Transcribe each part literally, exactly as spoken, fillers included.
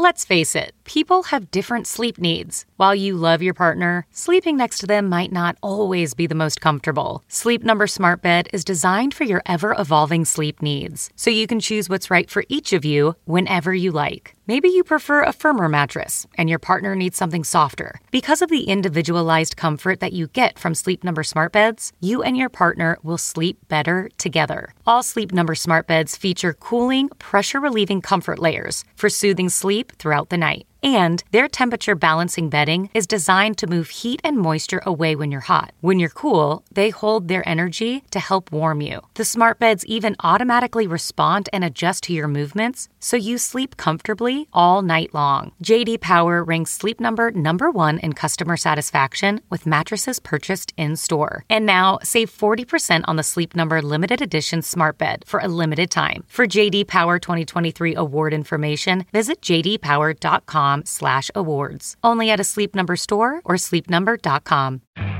Let's face it, people have different sleep needs. While you love your partner, sleeping next to them might not always be the most comfortable. Sleep Number Smart Bed is designed for your ever-evolving sleep needs, so you can choose what's right for each of you whenever you like. Maybe you prefer a firmer mattress and your partner needs something softer. Because of the individualized comfort that you get from Sleep Number Smart Beds, you and your partner will sleep better together. All Sleep Number Smart Beds feature cooling, pressure-relieving comfort layers for soothing sleep throughout the night. And their temperature balancing bedding is designed to move heat and moisture away when you're hot. When you're cool, they hold their energy to help warm you. The smart beds even automatically respond and adjust to your movements, so you sleep comfortably all night long. J D Power ranks Sleep Number number one in customer satisfaction with mattresses purchased in-store. And now, save forty percent on the Sleep Number limited edition smart bed for a limited time. For J D Power twenty twenty-three award information, visit j d power dot com slash awards. Only at a Sleep Number store or sleep number dot com.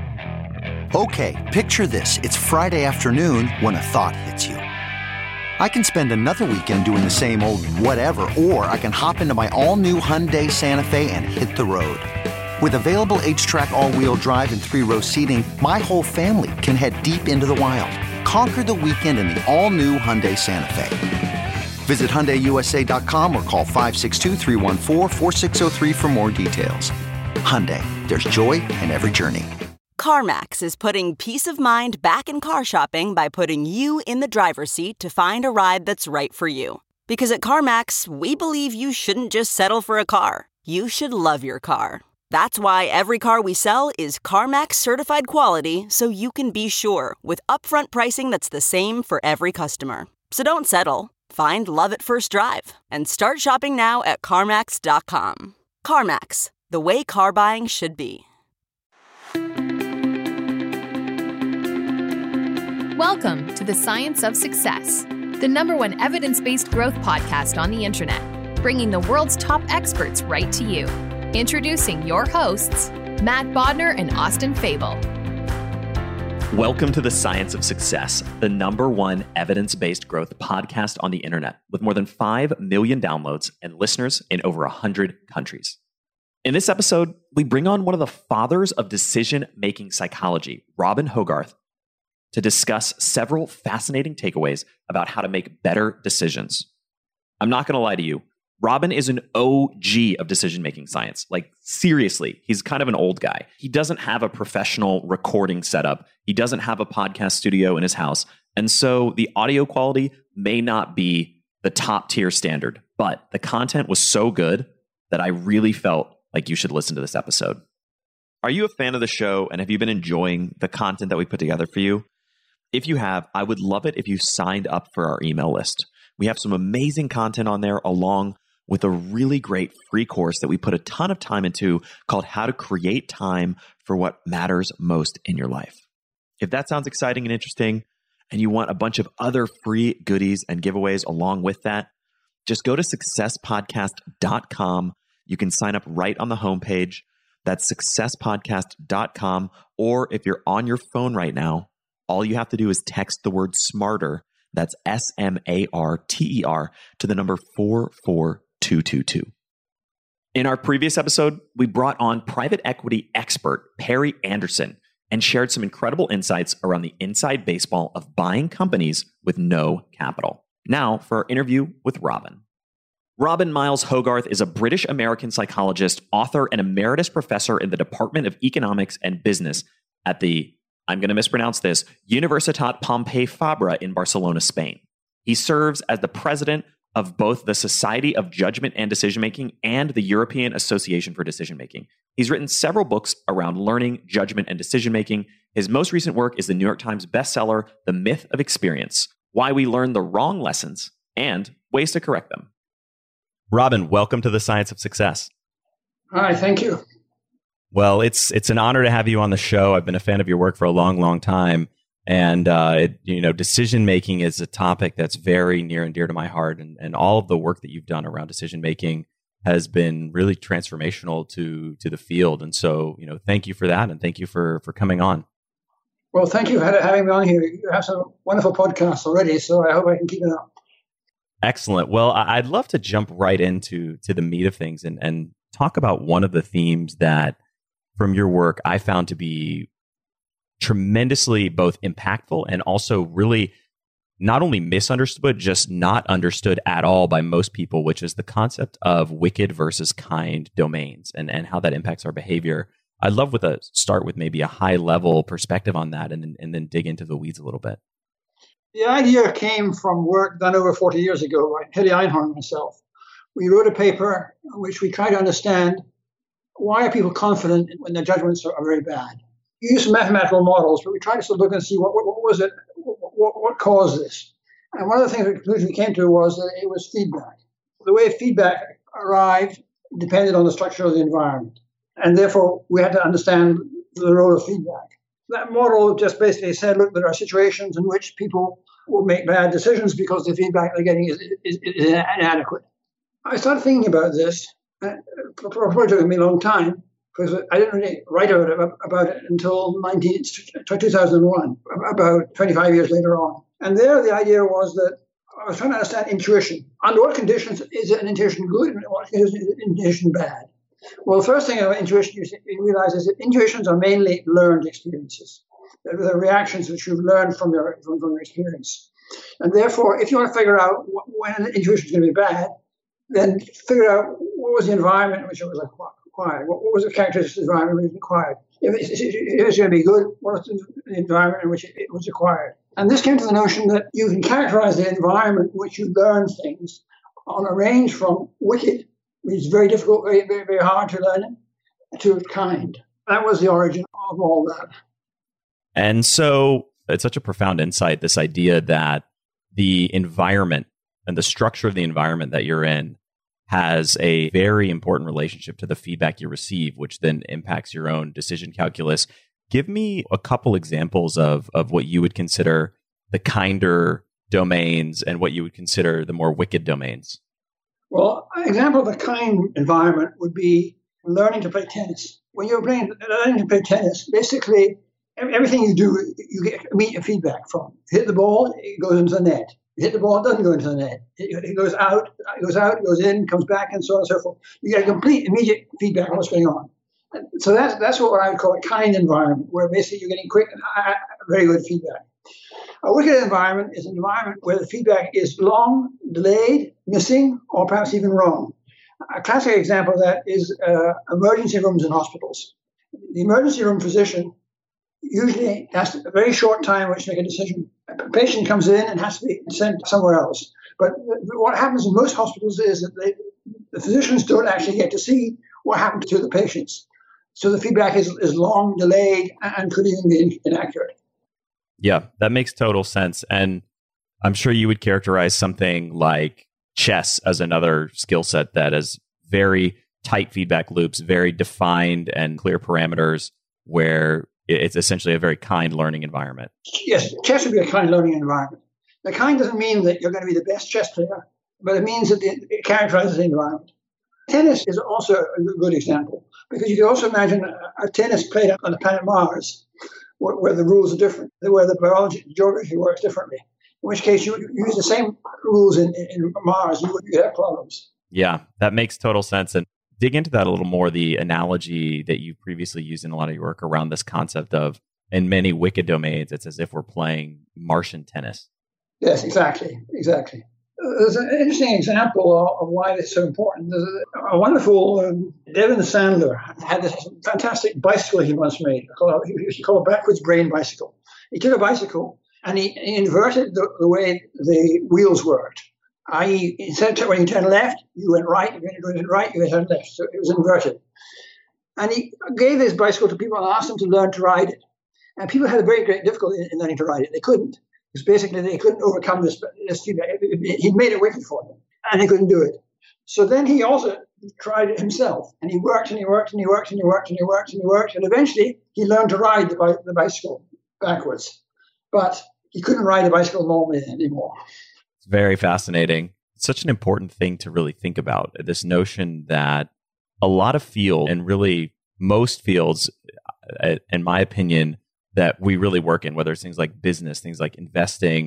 Okay, picture this. It's Friday afternoon when a thought hits you. I can spend another weekend doing the same old whatever, or I can hop into my all-new Hyundai Santa Fe and hit the road. With available H-Track all-wheel drive and three-row seating, my whole family can head deep into the wild. Conquer the weekend in the all-new Hyundai Santa Fe. Visit Hyundai U S A dot com or call five six two, three one four, four six zero three for more details. Hyundai, there's joy in every journey. CarMax is putting peace of mind back in car shopping by putting you in the driver's seat to find a ride that's right for you. Because at CarMax, we believe you shouldn't just settle for a car. You should love your car. That's why every car we sell is CarMax certified quality, so you can be sure with upfront pricing that's the same for every customer. So don't settle. Find love at first drive and start shopping now at CarMax dot com. CarMax, the way car buying should be. Welcome to the Science of Success, the number one evidence-based growth podcast on the internet, bringing the world's top experts right to you. Introducing your hosts, Matt Bodner and Austin Fable. Welcome to the Science of Success, the number one evidence-based growth podcast on the internet with more than five million downloads and listeners in over one hundred countries. In this episode, we bring on one of the fathers of decision-making psychology, Robin Hogarth, to discuss several fascinating takeaways about how to make better decisions. I'm not going to lie to you. Robin is an O G of decision-making science. Like, seriously, he's kind of an old guy. He doesn't have a professional recording setup. He doesn't have a podcast studio in his house. And so the audio quality may not be the top tier standard, but the content was so good that I really felt like you should listen to this episode. Are you a fan of the show, and have you been enjoying the content that we put together for you? If you have, I would love it if you signed up for our email list. We have some amazing content on there, along with a really great free course that we put a ton of time into called How to Create Time for What Matters Most in Your Life. If that sounds exciting and interesting, and you want a bunch of other free goodies and giveaways along with that, just go to success podcast dot com. You can sign up right on the homepage. That's success podcast dot com. Or if you're on your phone right now, all you have to do is text the word SMARTER, that's S M A R T E R, to the number four four two two two. In our previous episode, we brought on private equity expert Perry Anderson and shared some incredible insights around the inside baseball of buying companies with no capital. Now for our interview with Robin. Robin Miles Hogarth is a British-American psychologist, author, and emeritus professor in the Department of Economics and Business at the, I'm going to mispronounce this, Universitat Pompeu Fabra in Barcelona, Spain. He serves as the president of both the Society of Judgment and Decision-Making and the European Association for Decision-Making. He's written several books around learning, judgment, and decision-making. His most recent work is the New York Times bestseller, The Myth of Experience, Why We Learn the Wrong Lessons and Ways to Correct Them. Robin, welcome to the Science of Success. Hi, thank you. Well, it's it's an honor to have you on the show. I've been a fan of your work for a long, long time. And, uh, it, you know, decision-making is a topic that's very near and dear to my heart. And, and all of the work that you've done around decision-making has been really transformational to to the field. And so, you know, thank you for that. And thank you for, for coming on. Well, thank you for having me on here. You have some wonderful podcasts already, so I hope I can keep it up. Excellent. Well, I- I'd love to jump right into to the meat of things and, and talk about one of the themes that from your work I found to be tremendously both impactful and also really not only misunderstood, but just not understood at all by most people, which is the concept of wicked versus kind domains and, and how that impacts our behavior. I'd love with a start with maybe a high level perspective on that and, and then dig into the weeds a little bit. The idea came from work done over forty years ago by Hedy Einhorn and myself. We wrote a paper in which we tried to understand why are people confident when their judgments are, are very bad. We used some mathematical models, but we tried to sort of look and see what, what, what was it, what, what caused this. And one of the things the conclusion we came to was that it was feedback. The way feedback arrived depended on the structure of the environment. And therefore, we had to understand the role of feedback. That model just basically said, look, there are situations in which people will make bad decisions because the feedback they're getting is, is, is inadequate. I started thinking about this. It probably took me a long time because I didn't really write about it, about it until nineteen, two thousand one, about twenty-five years later on. And there the idea was that I was trying to understand intuition. Under what conditions is an intuition good and what conditions is an intuition bad? Well, the first thing about intuition you realize is that intuitions are mainly learned experiences. They're the reactions which you've learned from your, from, from your experience. And therefore, if you want to figure out when an intuition is going to be bad, then figure out what was the environment in which it was acquired. What, what was the characteristics of the environment in which it was acquired? If it's, if it's going to be good, what was the environment in which it, it was acquired? And this came to the notion that you can characterize the environment in which you learn things on a range from wicked, which is very difficult, very, very, very hard to learn, to kind. That was the origin of all that. And so it's such a profound insight, this idea that the environment and the structure of the environment that you're in has a very important relationship to the feedback you receive, which then impacts your own decision calculus. Give me a couple examples of, of what you would consider the kinder domains and what you would consider the more wicked domains. Well, an example of a kind environment would be learning to play tennis. When you're playing, learning to play tennis, basically everything you do, you get immediate feedback from. You hit the ball, it goes into the net. You hit the ball, it doesn't go into the net. It, it goes out, it goes out, it goes in, comes back, and so on and so forth. You get complete immediate feedback on what's going on. And so that's that's what I would call a kind environment, where basically you're getting quick and uh, very good feedback. A wicked environment is an environment where the feedback is long, delayed, missing, or perhaps even wrong. A classic example of that is uh, emergency rooms in hospitals. The emergency room physician usually has a very short time in which to make a decision. A patient comes in and has to be sent somewhere else. But what happens in most hospitals is that they, the physicians don't actually get to see what happened to the patients. So the feedback is, is long, delayed, and could even be inaccurate. Yeah, that makes total sense. And I'm sure you would characterize something like chess as another skill set that has very tight feedback loops, very defined and clear parameters, where it's essentially a very kind learning environment. Yes, chess would be a kind learning environment. The kind doesn't mean that you're going to be the best chess player, but it means that it characterizes the environment. Tennis is also a good example, because you can also imagine a, a tennis played on the planet Mars, where, where the rules are different, where the biology, geography works differently. In which case, you, you use the same rules in, in, in Mars, you would have problems. Yeah, that makes total sense. And dig into that a little more, the analogy that you previously used in a lot of your work around this concept of, in many wicked domains, it's as if we're playing Martian tennis. Yes, exactly, exactly. There's an interesting example of why this is so important. There's a wonderful um, Devin Sandler had this fantastic bicycle he once made. He used to call it a backwards brain bicycle. He took a bicycle and he, he inverted the, the way the wheels worked. that is, instead of when you turn left, you went right. When you went right, you turned left. So it was inverted. And he gave this bicycle to people and asked them to learn to ride it. And people had a very great difficulty in learning to ride it. They couldn't. Because basically they couldn't overcome this, this feedback. He'd made it wicked for them, and he couldn't do it. So then he also tried it himself, and he worked and he worked and he worked and he worked and he worked and he worked, and eventually he learned to ride the, bi- the bicycle backwards. But he couldn't ride a bicycle normally anymore. It's very fascinating. It's such an important thing to really think about, this notion that a lot of fields, and really most fields, in my opinion, that we really work in, whether it's things like business, things like investing,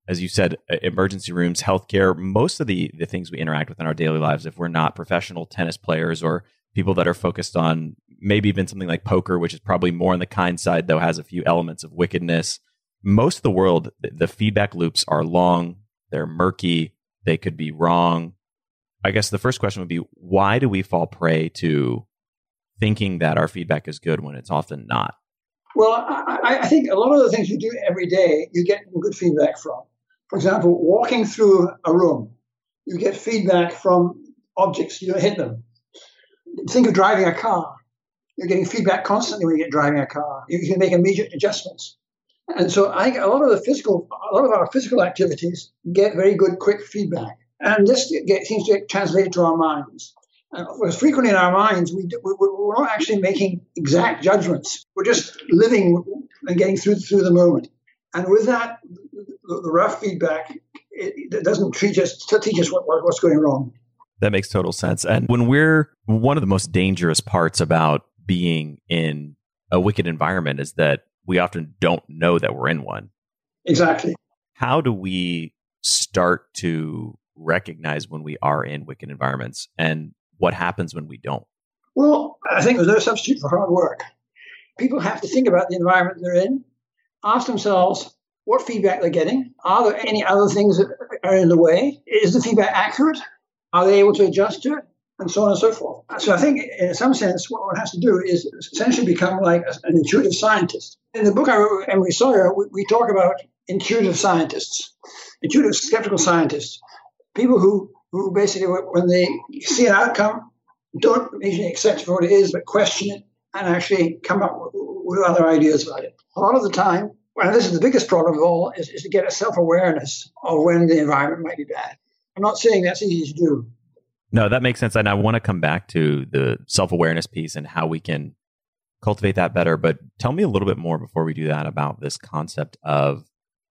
as you said, emergency rooms, healthcare, most of the, the things we interact with in our daily lives, if we're not professional tennis players or people that are focused on maybe even something like poker, which is probably more on the kind side, though has a few elements of wickedness. Most of the world, the feedback loops are long, they're murky, they could be wrong. I guess the first question would be, why do we fall prey to thinking that our feedback is good when it's often not? Well, I, I think a lot of the things you do every day, you get good feedback from. For example, walking through a room, you get feedback from objects, you don't hit them. Think of driving a car. You're getting feedback constantly when you're driving a car. You can make immediate adjustments. And so I think a lot of the physical, a lot of our physical activities get very good, quick feedback. And this get, seems to get translated to our minds. And frequently in our minds, we do, we, we're not actually making exact judgments. We're just living and getting through through the moment. And with that, the, the rough feedback, it, it doesn't teach us, teach us what, what's going wrong. That makes total sense. And when we're, one of the most dangerous parts about being in a wicked environment is that we often don't know that we're in one. Exactly. How do we start to recognize when we are in wicked environments, and what happens when we don't? Well, I think there's no substitute for hard work. People have to think about the environment they're in, ask themselves what feedback they're getting. Are there any other things that are in the way? Is the feedback accurate? Are they able to adjust to it? And so on and so forth. So I think in some sense, what one has to do is essentially become like an intuitive scientist. In the book I wrote with Emery Sawyer, we, we talk about intuitive scientists, intuitive skeptical scientists, people who, who basically, when they see an outcome, don't immediately accept it for what it is, but question it and actually come up with, with other ideas about it. A lot of the time, and this is the biggest problem of all, is, is to get a self-awareness of when the environment might be bad. I'm not saying that's easy to do. No, that makes sense. And I want to come back to the self-awareness piece and how we can cultivate that better. But tell me a little bit more before we do that about this concept of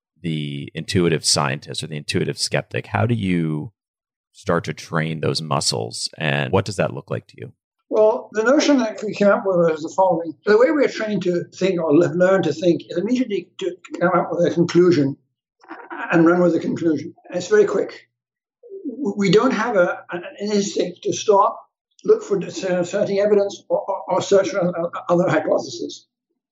the intuitive scientist or the intuitive skeptic. How do you start to train those muscles, and what does that look like to you? Well, the notion that we came up with is the following. The way we're trained to think or learn to think is immediately to come up with a conclusion and run with the conclusion. And it's very quick. We don't have a, an instinct to stop, look for certain evidence, or, or, or search for other hypotheses.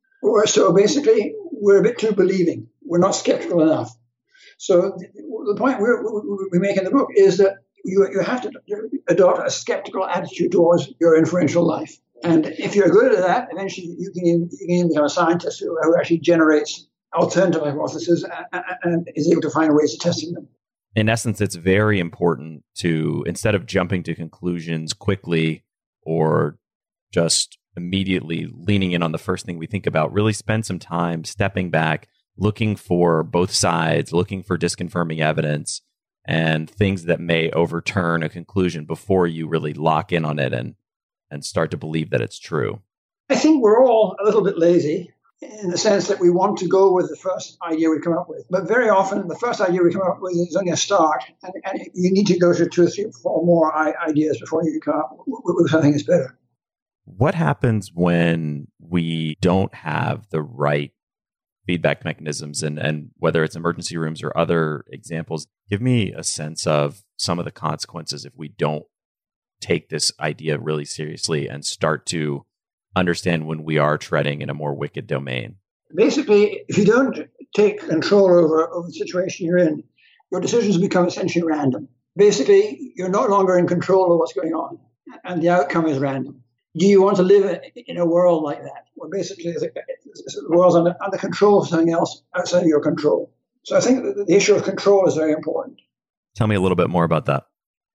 So basically, we're a bit too believing. We're not skeptical enough. So the point we're, we make in the book is that you, you have to adopt a skeptical attitude towards your inferential life. And if you're good at that, eventually you can, you can become a scientist who, who actually generates alternative hypotheses and, and is able to find ways of testing them. In essence, it's very important to, instead of jumping to conclusions quickly or just immediately leaning in on the first thing we think about, really spend some time stepping back, looking for both sides, looking for disconfirming evidence and things that may overturn a conclusion before you really lock in on it and, and start to believe that it's true. I think we're all a little bit lazy in the sense that we want to go with the first idea we come up with. But very often, the first idea we come up with is only a start, and, and you need to go to two or three or four more ideas before you come up with something that's better. What happens when we don't have the right feedback mechanisms, and, and whether it's emergency rooms or other examples? Give me a sense of some of the consequences if we don't take this idea really seriously and start to understand when we are treading in a more wicked domain. Basically, if you don't take control over, over the situation you're in, your decisions become essentially random. Basically, you're no longer in control of what's going on, and the outcome is random. Do you want to live in a world like that, where basically the world's under, under control of something else outside of your control? So I think that the issue of control is very important. Tell me a little bit more about that.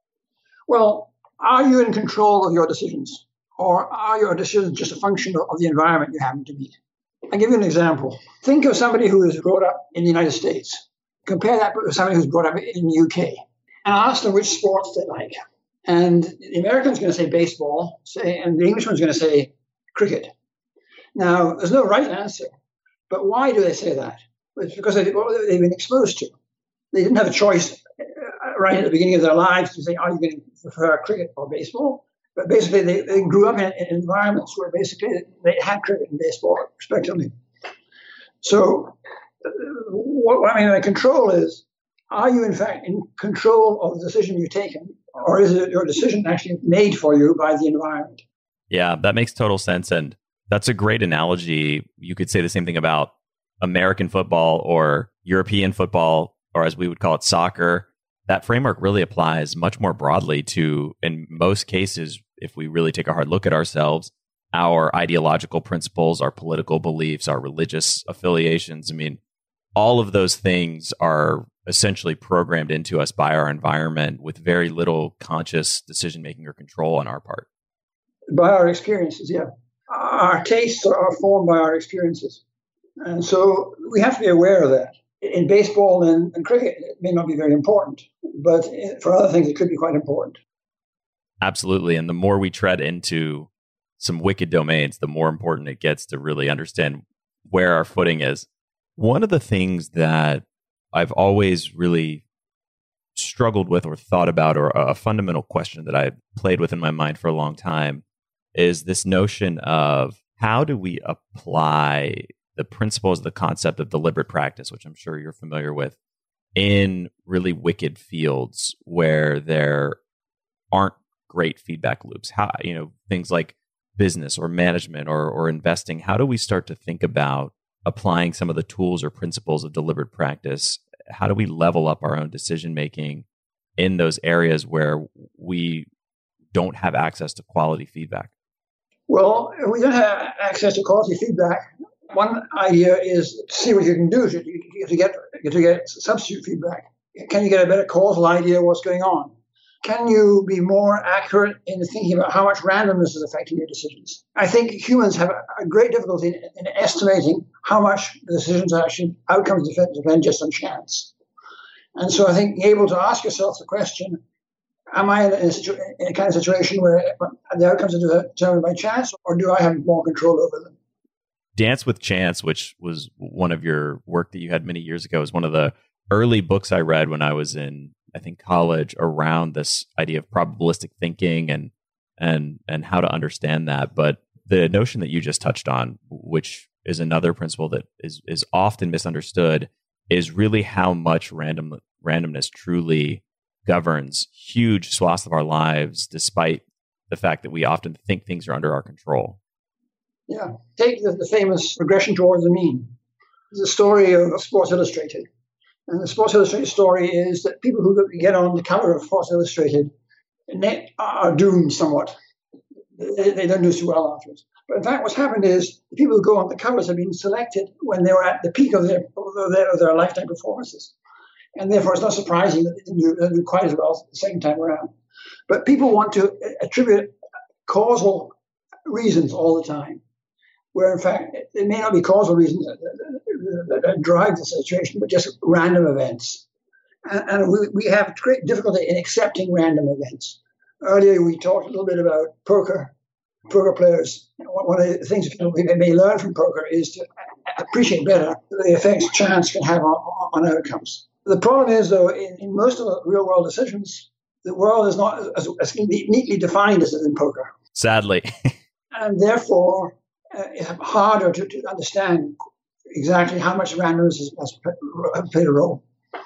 Well, are you in control of your decisions? Or are your decisions just a function of the environment you happen to be? I'll give you an example. Think of somebody who is brought up in the United States. Compare that with somebody who's brought up in the U K. And ask them which sports they like. And the American's going to say baseball, say, and the Englishman's going to say cricket. Now, there's no right answer. But why do they say that? It's because they, well, they've been exposed to. They didn't have a choice right at the beginning of their lives to say, are you going to prefer cricket or baseball? But basically, they, they grew up in, in environments where basically they had cricket and baseball, respectively. So what I mean by control is are you in fact in control of the decision you've taken, or is it your decision actually made for you by the environment? Yeah, that makes total sense. And that's a great analogy. You could say the same thing about American football or European football, or as we would call it, soccer. That framework really applies much more broadly to, in most cases, if we really take a hard look at ourselves, our ideological principles, our political beliefs, our religious affiliations. I mean, all of those things are essentially programmed into us by our environment with very little conscious decision-making or control on our part. By our experiences, yeah. Our tastes are formed by our experiences. And so we have to be aware of that. In baseball and, and cricket, it may not be very important, but for other things, it could be quite important. Absolutely. And the more we tread into some wicked domains, the more important it gets to really understand where our footing is. One of the things that I've always really struggled with or thought about, or a fundamental question that I played with in my mind for a long time, is this notion of how do we apply the principles, the concept of deliberate practice, which I'm sure you're familiar with, in really wicked fields where there aren't great feedback loops. How, you know, things like business or management or or investing. How do we start to think about applying some of the tools or principles of deliberate practice? How do we level up our own decision making in those areas where we don't have access to quality feedback? Well, if we don't have access to quality feedback, one idea is to see what you can do to, to get to get substitute feedback. Can you get a better causal idea of what's going on? Can you be more accurate in thinking about how much randomness is affecting your decisions? I think humans have a great difficulty in, in estimating how much the decisions are actually outcomes depend just on chance. And so I think being able to ask yourself the question, am I in a, situ- in a kind of situation where the outcomes are determined by chance, or do I have more control over them? Dance with Chance, which was one of your work that you had many years ago, is one of the early books I read when I was in, I think, college, around this idea of probabilistic thinking and and and how to understand that. But the notion that you just touched on, which is another principle that is is often misunderstood, is really how much random randomness truly governs huge swaths of our lives, despite the fact that we often think things are under our control. Yeah. Take the, the famous regression towards the mean. There's a story of Sports Illustrated. And the Sports Illustrated story is that people who get on the cover of Sports Illustrated are doomed somewhat. They, they don't do so well afterwards. But in fact, what's happened is the people who go on the covers have been selected when they were at the peak of their, of their, of their lifetime performances. And therefore, it's not surprising that they didn't do, they didn't do quite as well the second time around. But people want to attribute causal reasons all the time, where in fact it may not be causal reasons that, that, that drive the situation, but just random events. And, and we, we have great difficulty in accepting random events. Earlier we talked a little bit about poker, poker players. One of the things people may learn from poker is to appreciate better the effects chance can have on, on outcomes. The problem is, though, in, in most of the real-world decisions, the world is not as, as neatly defined as it is in poker. Sadly. And therefore, uh, it's harder to, to understand exactly how much randomness has, has played a role.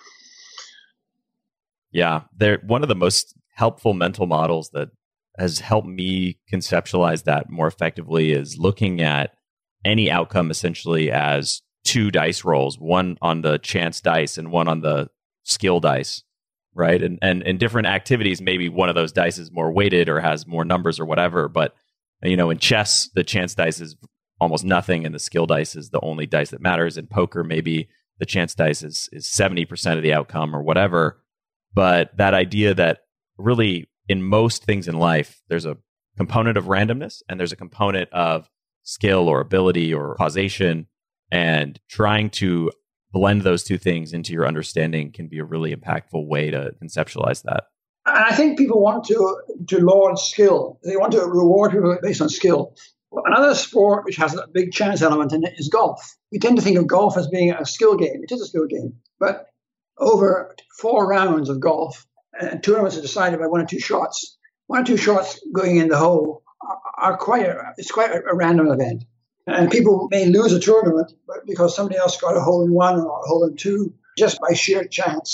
Yeah, they're one of the most helpful mental models that has helped me conceptualize that more effectively is looking at any outcome essentially as two dice rolls, one on the chance dice and one on the skill dice, right? And and in different activities, maybe one of those dice is more weighted or has more numbers or whatever. But, you know, in chess, the chance dice is almost nothing and the skill dice is the only dice that matters. In poker, maybe the chance dice is is seventy percent of the outcome or whatever. But that idea that really in most things in life, there's a component of randomness and there's a component of skill or ability or causation, and trying to blend those two things into your understanding can be a really impactful way to conceptualize that. And I think people want to, to laud skill. They want to reward people based on skill. Another sport which has a big chance element in it is golf. We tend to think of golf as being a skill game. It is a skill game. But over four rounds of golf, and tournaments are decided by one or two shots, one or two shots going in the hole are, are quite a, it's quite a, a random event. And people may lose a tournament because somebody else got a hole in one or a hole in two just by sheer chance.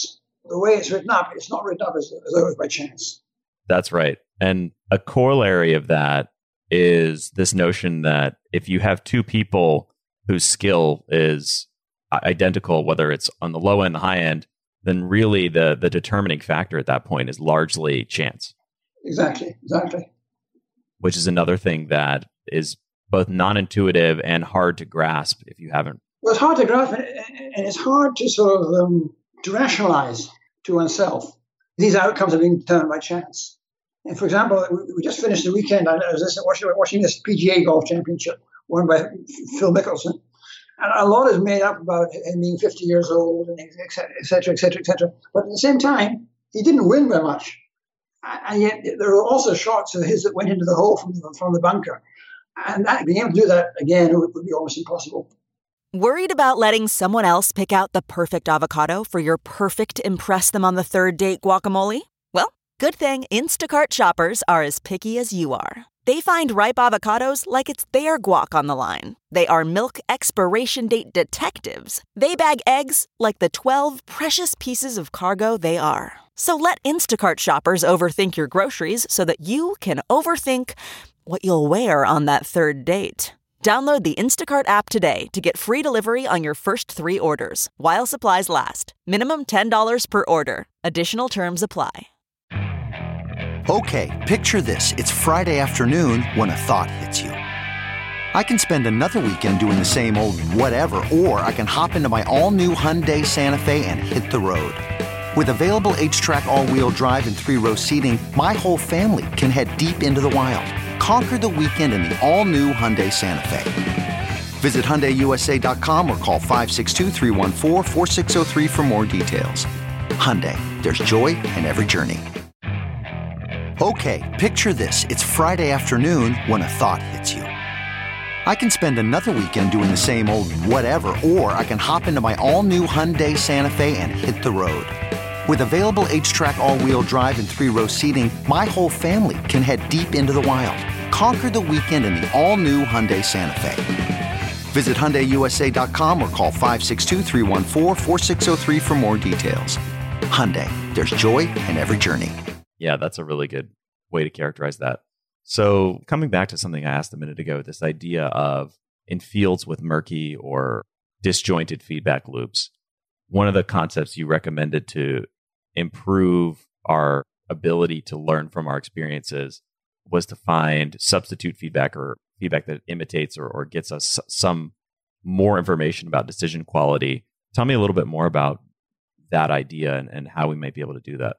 the way it's written up, it's not written up as, as though it was by chance. That's right. And a corollary of that is this notion that if you have two people whose skill is identical, whether it's on the low end, the high end, then really the the determining factor at that point is largely chance. Exactly, exactly. Which is another thing that is both non-intuitive and hard to grasp if you haven't. Well, it's hard to grasp, and it's hard to sort of um, to rationalize to oneself. These outcomes are being determined by chance. And for example, we just finished the weekend. I was listening, watching, watching this P G A Golf Championship won by Phil Mickelson. And a lot is made up about him being fifty years old, and et cetera, et cetera, et cetera, et cetera. But at the same time, he didn't win by much. And yet there were also shots of his that went into the hole from the, from the bunker. And that, being able to do that again would, would be almost impossible. Worried about letting someone else pick out the perfect avocado for your perfect impress them on the third date guacamole? Well, good thing Instacart shoppers are as picky as you are. They find ripe avocados like it's their guac on the line. They are milk expiration date detectives. They bag eggs like the twelve precious pieces of cargo they are. So let Instacart shoppers overthink your groceries so that you can overthink what you'll wear on that third date. Download the Instacart app today to get free delivery on your first three orders, while supplies last. Minimum ten dollars per order. Additional terms apply. Okay, picture this. It's Friday afternoon when a thought hits you. I can spend another weekend doing the same old whatever, or I can hop into my all-new Hyundai Santa Fe and hit the road. With available H-Track all-wheel drive and three-row seating, my whole family can head deep into the wild. Conquer the weekend in the all-new Hyundai Santa Fe. Visit Hyundai U S A dot com or call five six two, three one four, four six zero three for more details. Hyundai, there's joy in every journey. Okay, picture this. It's Friday afternoon when a thought hits you. I can spend another weekend doing the same old whatever, or I can hop into my all-new Hyundai Santa Fe and hit the road. With available H-Track all-wheel drive and three-row seating, my whole family can head deep into the wild. Conquer the weekend in the all-new Hyundai Santa Fe. Visit Hyundai U S A dot com or call five six two, three one four, four six zero three for more details. Hyundai, there's joy in every journey. Yeah, that's a really good way to characterize that. So coming back to something I asked a minute ago, this idea of in fields with murky or disjointed feedback loops, one of the concepts you recommended to improve our ability to learn from our experiences was to find substitute feedback or feedback that imitates or, or gets us some more information about decision quality. Tell me a little bit more about that idea and, and how we might be able to do that.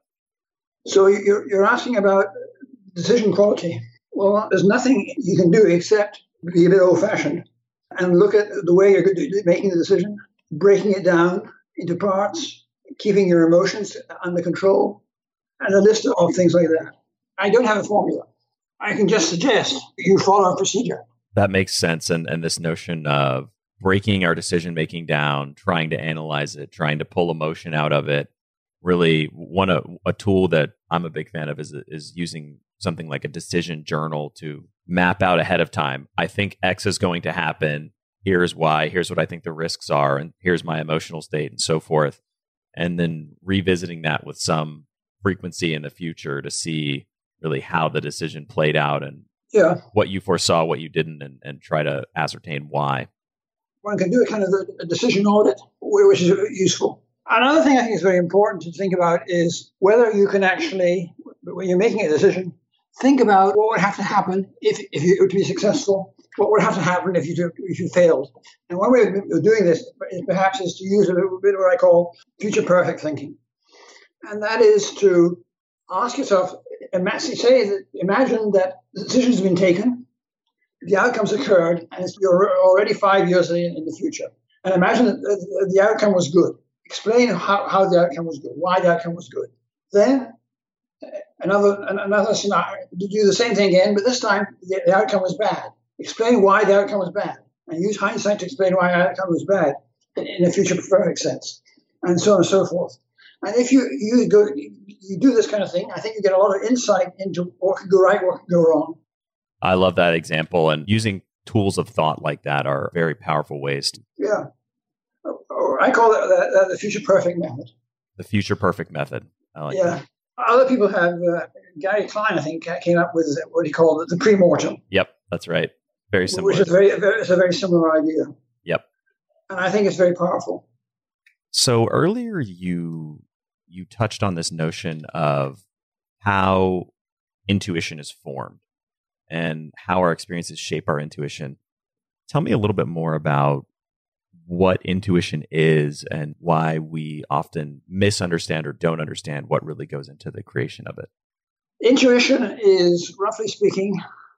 So you're, you're asking about decision quality. Well, there's nothing you can do except be a bit old-fashioned and look at the way you're making the decision, breaking it down into parts, keeping your emotions under control, and a list of things like that. I don't have a formula. I can just suggest you follow a procedure. That makes sense. And, and this notion of breaking our decision-making down, trying to analyze it, trying to pull emotion out of it. Really, one a, a tool that I'm a big fan of is is using something like a decision journal to map out ahead of time. I think X is going to happen. Here's why. Here's what I think the risks are. And here's my emotional state and so forth. And then revisiting that with some frequency in the future to see really how the decision played out and yeah. what you foresaw, what you didn't, and, and try to ascertain why. One can do a kind of a decision audit, which is useful. Another thing I think is very important to think about is whether you can actually, when you're making a decision, think about what would have to happen if, if you were to be successful, what would have to happen if you do, if you failed. And one way of doing this is perhaps is to use a little bit of what I call future perfect thinking. And that is to ask yourself, say that, imagine that the decision's been taken, the outcomes occurred, and you're already five years in, in the future. And imagine that the outcome was good. Explain how, how the outcome was good, why the outcome was good. Then another another scenario, you do the same thing again, but this time the, the outcome was bad. Explain why the outcome was bad, and use hindsight to explain why the outcome was bad in, in a future perfect sense, and so on and so forth. And if you you go you do this kind of thing, I think you get a lot of insight into what could go right, what could go wrong. I love that example, and using tools of thought like that are very powerful ways to. Yeah. I call it the, the future perfect method. The future perfect method. I like yeah. that. Other people have, uh, Gary Klein, I think, came up with what he called the pre-mortem. Yep, that's right. Very similar. Which is very, very, it's a very similar idea. Yep. And I think it's very powerful. So earlier you you touched on this notion of how intuition is formed and how our experiences shape our intuition. Tell me a little bit more about what intuition is and why we often misunderstand or don't understand what really goes into the creation of it. Intuition is, roughly speaking,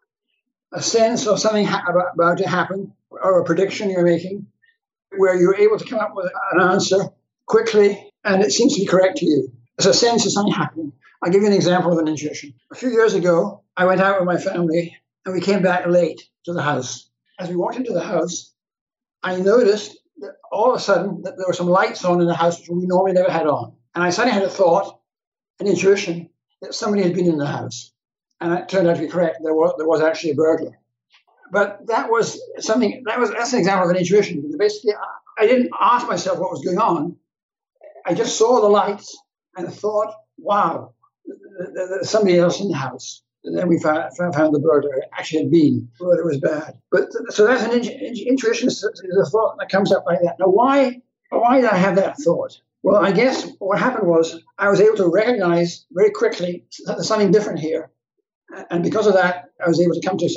a sense of something ha- about, about to happen or a prediction you're making where you're able to come up with an answer quickly and it seems to be correct to you. It's a sense of something happening. I'll give you an example of an intuition. A few years ago, I went out with my family and we came back late to the house. As we walked into the house, I noticed that all of a sudden that there were some lights on in the house which we normally never had on. And I suddenly had a thought, an intuition, that somebody had been in the house. And it turned out to be correct. There was, there was actually a burglar. But that was something, that was, that's an example of an intuition. Because basically, I didn't ask myself what was going on. I just saw the lights and thought, wow, there's somebody else in the house. And then we found, found the burglar. It actually had been, but it was bad. But so that's an intuition, is a thought that comes up like that. Now, why, why did I have that thought? Well, I guess what happened was I was able to recognize very quickly that there's something different here. And because of that, I was able to come to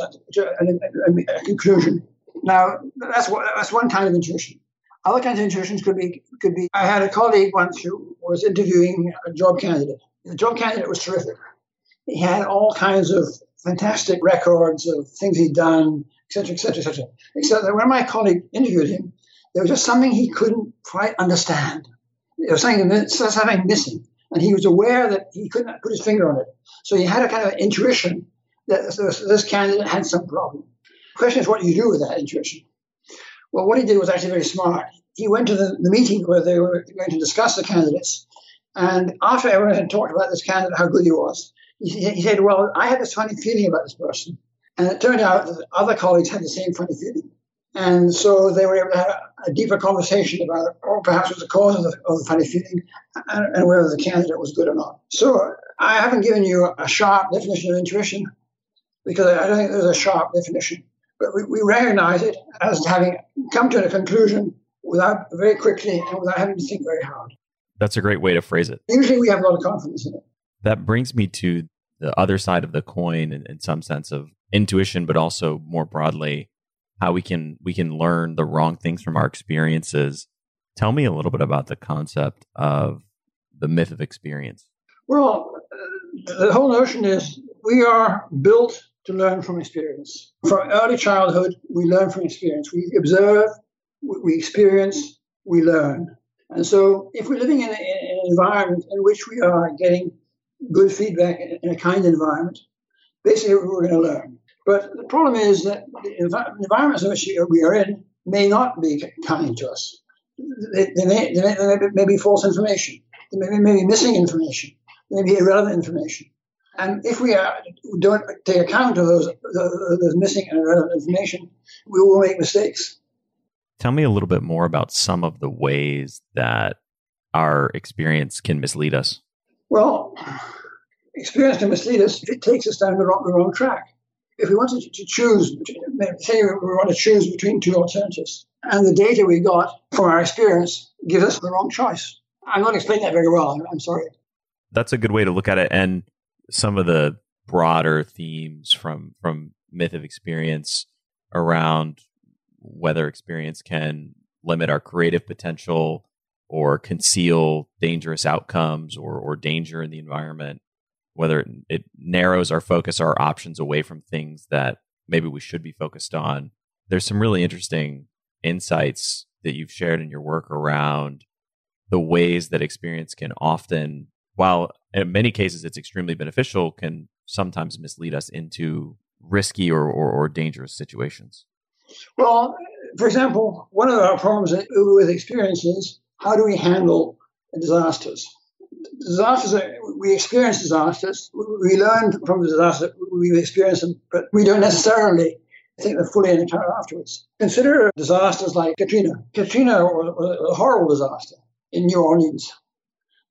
a, a conclusion. Now, that's what, that's one kind of intuition. Other kinds of intuitions could be, could be, I had a colleague once who was interviewing a job candidate. The job candidate was terrific. He had all kinds of fantastic records of things he'd done, et cetera, et cetera, et cetera. Except that when my colleague interviewed him, there was just something he couldn't quite understand. There was something, something missing. And he was aware that he couldn't put his finger on it. So he had a kind of intuition that this, this candidate had some problem. The question is, what do you do with that intuition? Well, what he did was actually very smart. He went to the, the meeting where they were going to discuss the candidates. And after everyone had talked about this candidate, how good he was, he, he said, well, I had this funny feeling about this person. And it turned out that other colleagues had the same funny feeling. And so they were able to have a, a deeper conversation about, or perhaps it was the cause of the, of the funny feeling and, and whether the candidate was good or not. So I haven't given you a sharp definition of intuition because I don't think there's a sharp definition. But we, we recognize it as having come to a conclusion without very quickly and without having to think very hard. That's a great way to phrase it. Usually we have a lot of confidence in it. That brings me to the other side of the coin in, in some sense of intuition, but also more broadly, how we can we can learn the wrong things from our experiences. Tell me a little bit about the concept of the myth of experience. Well, the whole notion is we are built to learn from experience. From early childhood, we learn from experience. We observe, we experience, we learn. And so if we're living in, a, in an environment in which we are getting good feedback in a kind environment, basically we're going to learn. But the problem is that the environments in which we are in may not be kind to us. They, they, may, they, may, they may be false information. They may, may be missing information. They may be irrelevant information. And if we are, don't take account of those, those missing and irrelevant information, we will make mistakes. Tell me a little bit more about some of the ways that our experience can mislead us. Well, experience can mislead us if it takes us down the wrong, the wrong track. If we wanted to choose, say we want to choose between two alternatives, and the data we got from our experience gives us the wrong choice. I'm not explaining that very well. I'm, I'm sorry. That's a good way to look at it. And some of the broader themes from, from myth of experience around whether experience can limit our creative potential or conceal dangerous outcomes or, or danger in the environment, whether it narrows our focus, our options away from things that maybe we should be focused on. There's some really interesting insights that you've shared in your work around the ways that experience can often, while in many cases it's extremely beneficial, can sometimes mislead us into risky or, or, or dangerous situations. Well, for example, one of our problems with experience is how do we handle disasters? Disasters, are, we experience disasters. We learn from the disaster. We experience them, but we don't necessarily think they're fully in account afterwards. Consider disasters like Katrina. Katrina was a horrible disaster in New Orleans.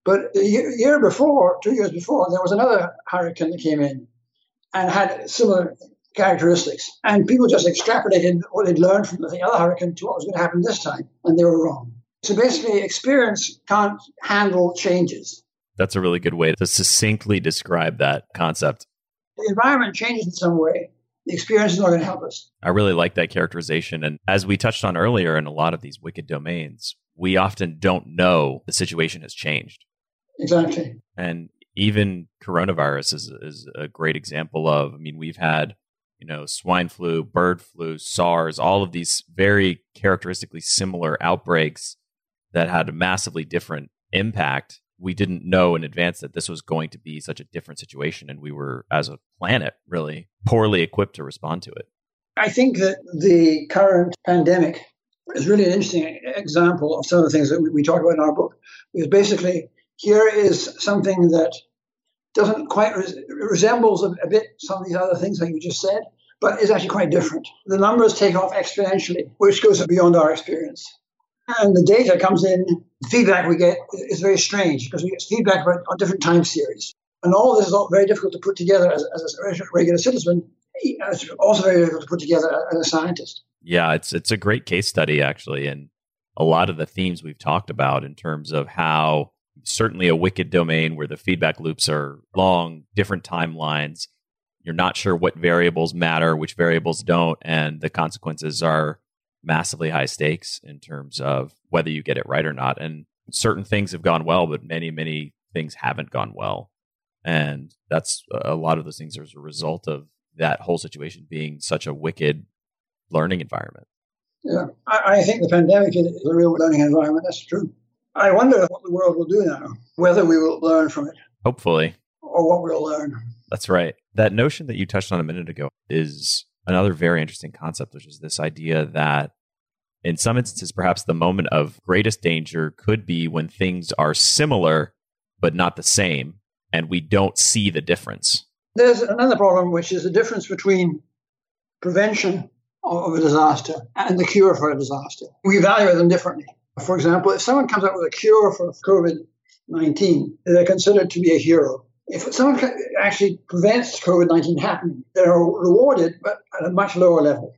But a year, year before, two years before, there was another hurricane that came in and had similar characteristics. And people just extrapolated what they'd learned from the other hurricane to what was going to happen this time, and they were wrong. So basically, experience can't handle changes. That's a really good way to succinctly describe that concept. The environment changes in some way. The experience is not going to help us. I really like that characterization. And as we touched on earlier in a lot of these wicked domains, we often don't know the situation has changed. Exactly. And even coronavirus is, is a great example of, I mean, we've had, you know, swine flu, bird flu, SARS, all of these very characteristically similar outbreaks that had a massively different impact. We didn't know in advance that this was going to be such a different situation. And we were, as a planet, really poorly equipped to respond to it. I think that the current pandemic is really an interesting example of some of the things that we, we talk about in our book. Because basically, here is something that doesn't quite res- resembles a, a bit some of these other things like you just said, but is actually quite different. The numbers take off exponentially, which goes beyond our experience. And the data comes in, the feedback we get is very strange because we get feedback on different time series. And all this is all very difficult to put together as, as a regular citizen. It's also very difficult to put together as a scientist. Yeah, it's it's a great case study, actually. And a lot of the themes we've talked about in terms of how certainly a wicked domain where the feedback loops are long, different timelines. You're not sure what variables matter, which variables don't, and the consequences are massively high stakes in terms of whether you get it right or not. And certain things have gone well, but many, many things haven't gone well. And that's a lot of those things are as a result of that whole situation being such a wicked learning environment. Yeah, I, I think the pandemic is a real learning environment. That's true. I wonder what the world will do now, whether we will learn from it. Hopefully. Or what we'll learn. That's right. That notion that you touched on a minute ago is another very interesting concept, which is this idea that in some instances, perhaps the moment of greatest danger could be when things are similar, but not the same, and we don't see the difference. There's another problem, which is the difference between prevention of a disaster and the cure for a disaster. We evaluate them differently. For example, if someone comes up with a cure for COVID nineteen, they're considered to be a hero. If someone actually prevents COVID nineteen happening, they're rewarded, but at a much lower level.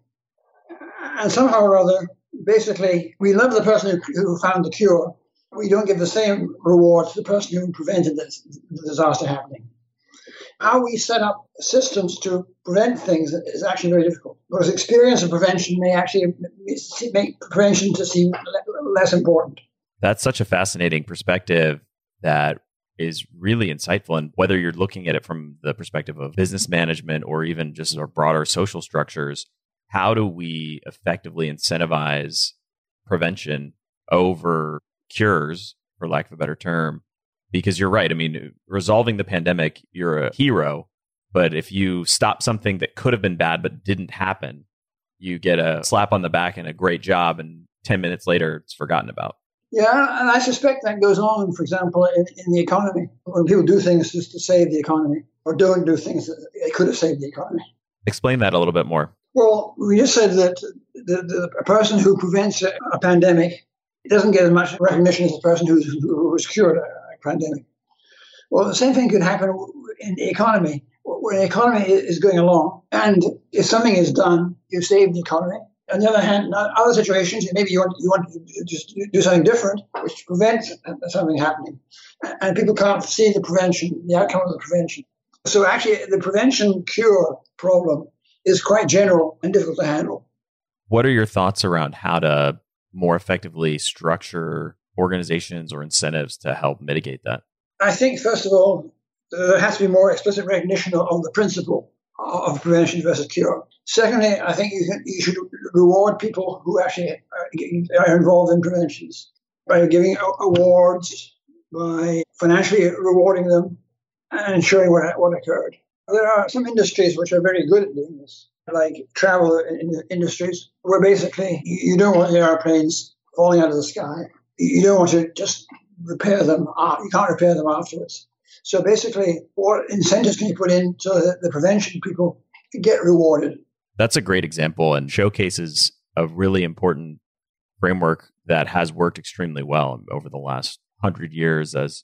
And somehow or other, basically, we love the person who, who found the cure. We don't give the same reward to the person who prevented this, the disaster happening. How we set up systems to prevent things is actually very difficult, because experience of prevention may actually make prevention to seem less important. That's such a fascinating perspective that is really insightful. And whether you're looking at it from the perspective of business management or even just our broader social structures, how do we effectively incentivize prevention over cures, for lack of a better term? Because you're right. I mean, resolving the pandemic, you're a hero. But if you stop something that could have been bad but didn't happen, you get a slap on the back and a great job. And ten minutes later, it's forgotten about. Yeah, and I suspect that goes on, for example, in, in the economy, when people do things just to save the economy or don't do things that they could have saved the economy. Explain that a little bit more. Well, we just said that the, the a person who prevents a, a pandemic doesn't get as much recognition as the person who's, who was cured a, a pandemic. Well, the same thing could happen in the economy, where the economy is going along, and if something is done, you save the economy. On the other hand, in other situations, maybe you want, you want to just do something different, which prevents something happening. And people can't see the prevention, the outcome of the prevention. So actually, the prevention-cure problem is quite general and difficult to handle. What are your thoughts around how to more effectively structure organizations or incentives to help mitigate that? I think, first of all, there has to be more explicit recognition of, of the principle of prevention versus cure. Secondly, I think you, can, you should reward people who actually are, are involved in preventions by giving awards, by financially rewarding them, and showing what, what occurred. There are some industries which are very good at doing this, like travel in industries, where basically you don't want the airplanes falling out of the sky. You don't want to just repair them. You can't repair them afterwards. So basically, what incentives can you put in so that the prevention people get rewarded? That's a great example and showcases a really important framework that has worked extremely well over the last hundred years as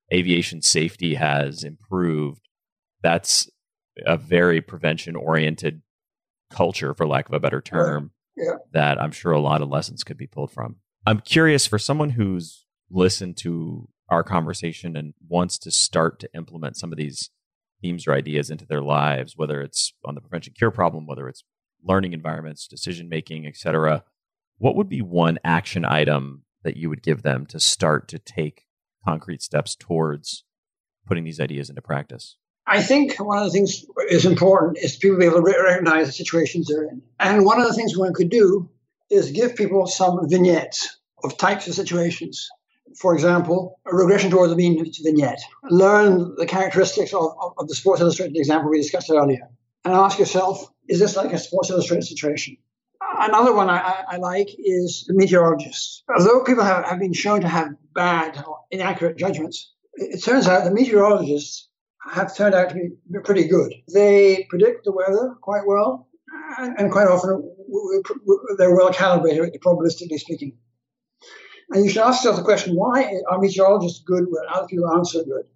aviation safety has improved, that's a very prevention-oriented culture, for lack of a better term, yeah. that I'm sure a lot of lessons could be pulled from. I'm curious, for someone who's listened to our conversation and wants to start to implement some of these themes or ideas into their lives, whether it's on the prevention cure problem, whether it's learning environments, decision-making, et cetera, what would be one action item that you would give them to start to take concrete steps towards putting these ideas into practice? I think one of the things is important is people be able to recognize the situations they're in. And one of the things one could do is give people some vignettes of types of situations. For example, a regression towards the mean vignette. Learn the characteristics of, of, of the Sports Illustrated example we discussed earlier. And ask yourself, is this like a Sports Illustrated situation? Another one I, I, I like is the meteorologist. Although people have, have been shown to have bad or inaccurate judgments, it, it turns out the meteorologists have turned out to be pretty good. They predict the weather quite well, and, and quite often they're well calibrated, probabilistically speaking. And you should ask yourself the question, why are meteorologists good where other people aren't so good?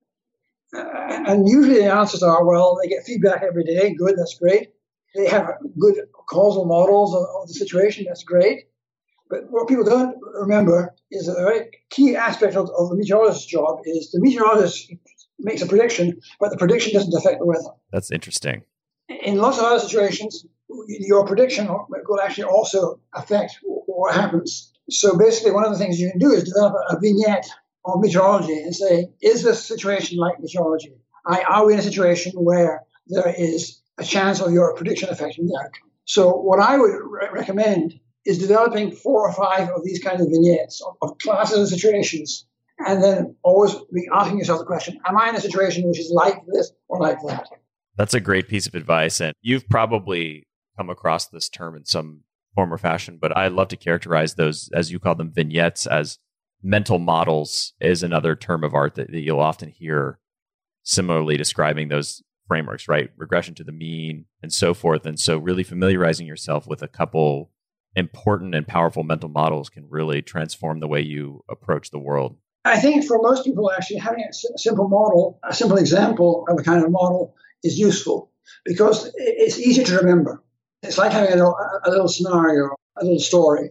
Uh, and usually the answers are, well, they get feedback every day. Good, that's great. They have good causal models of, of the situation. That's great. But what people don't remember is that a very key aspect of, of the meteorologist's job is the meteorologist makes a prediction, but the prediction doesn't affect the weather. That's interesting. In lots of other situations, your prediction will actually also affect what happens. So basically, one of the things you can do is develop a vignette on meteorology and say, is this situation like meteorology? Are we in a situation where there is a chance of your prediction affecting the outcome? So what I would re- recommend is developing four or five of these kinds of vignettes of, of classes of situations, and then always be asking yourself the question, am I in a situation which is like this or like that? That's a great piece of advice. And you've probably come across this term in some form or fashion, but I love to characterize those, as you call them, vignettes, as mental models is another term of art that, that you'll often hear similarly describing those frameworks, right? Regression to the mean and so forth. And so really familiarizing yourself with a couple important and powerful mental models can really transform the way you approach the world. I think for most people, actually, having a simple model, a simple example of a kind of model is useful because it's easy to remember. It's like having a little, a little scenario, a little story.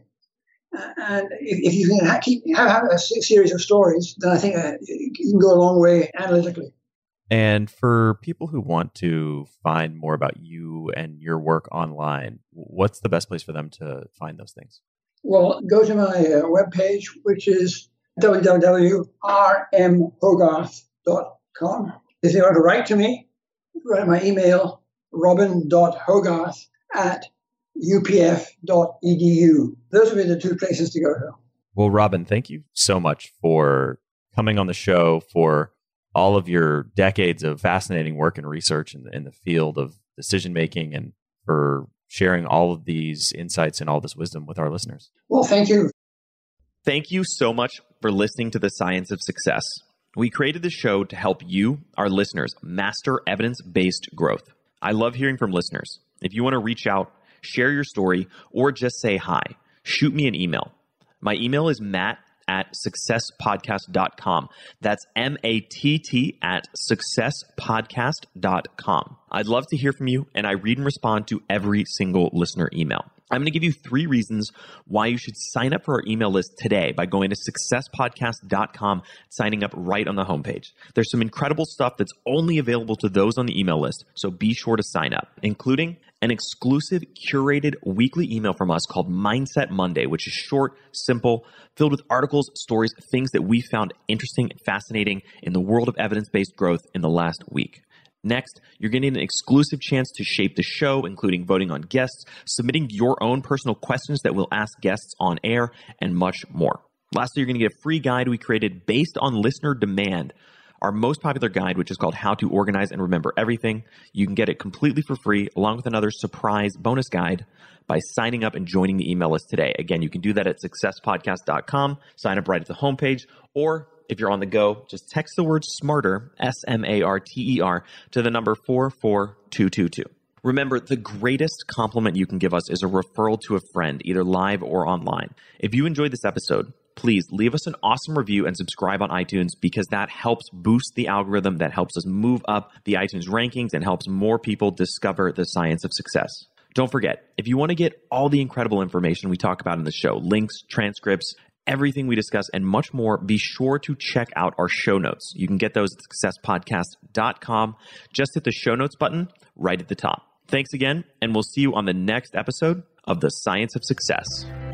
And if, if you can ha- keep have, have a series of stories, then I think uh, you can go a long way analytically. And for people who want to find more about you and your work online, what's the best place for them to find those things? Well, go to my uh, webpage, which is w w w dot r m hogarth dot com. If you want to write to me, write my email, robin dot hogarth at u p f dot e d u. Those would be the two places to go to. Well, Robin, thank you so much for coming on the show, for all of your decades of fascinating work and research in the, in the field of decision-making, and for sharing all of these insights and all this wisdom with our listeners. Well, thank you. Thank you so much for listening to The Science of Success. We created the show to help you, our listeners, master evidence-based growth. I love hearing from listeners. If you want to reach out, share your story, or just say hi, shoot me an email. My email is matt at success podcast dot com. That's M A T T at success podcast dot com. I'd love to hear from you, and I read and respond to every single listener email. I'm going to give you three reasons why you should sign up for our email list today by going to success podcast dot com, signing up right on the homepage. There's some incredible stuff that's only available to those on the email list, so be sure to sign up, including an exclusive curated weekly email from us called Mindset Monday, which is short, simple, filled with articles, stories, things that we found interesting and fascinating in the world of evidence-based growth in the last week. Next, you're getting an exclusive chance to shape the show, including voting on guests, submitting your own personal questions that we'll ask guests on air, and much more. Lastly, you're going to get a free guide we created based on listener demand, our most popular guide, which is called How to Organize and Remember Everything. You can get it completely for free, along with another surprise bonus guide, by signing up and joining the email list today. Again, you can do that at success podcast dot com, sign up right at the homepage, or if you're on the go, just text the word SMARTER, S M A R T E R, to the number four four two two two. Remember, the greatest compliment you can give us is a referral to a friend, either live or online. If you enjoyed this episode, please leave us an awesome review and subscribe on iTunes, because that helps boost the algorithm, that helps us move up the iTunes rankings and helps more people discover the science of success. Don't forget, if you want to get all the incredible information we talk about in the show, links, transcripts, everything we discuss, and much more, be sure to check out our show notes. You can get those at success podcast dot com. Just hit the show notes button right at the top. Thanks again, and we'll see you on the next episode of The Science of Success.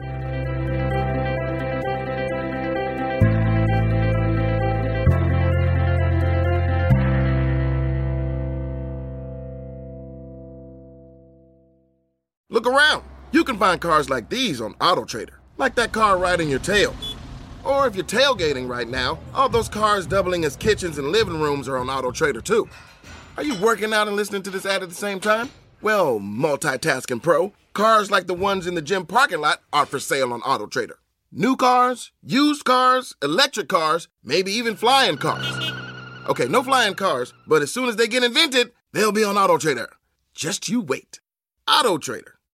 Look around. You can find cars like these on AutoTrader, like that car riding your tail. Or if you're tailgating right now, all those cars doubling as kitchens and living rooms are on AutoTrader too. Are you working out and listening to this ad at the same time? Well, multitasking pro, cars like the ones in the gym parking lot are for sale on AutoTrader. New cars, used cars, electric cars, maybe even flying cars. Okay, no flying cars, but as soon as they get invented, they'll be on AutoTrader. Just you wait. AutoTrader.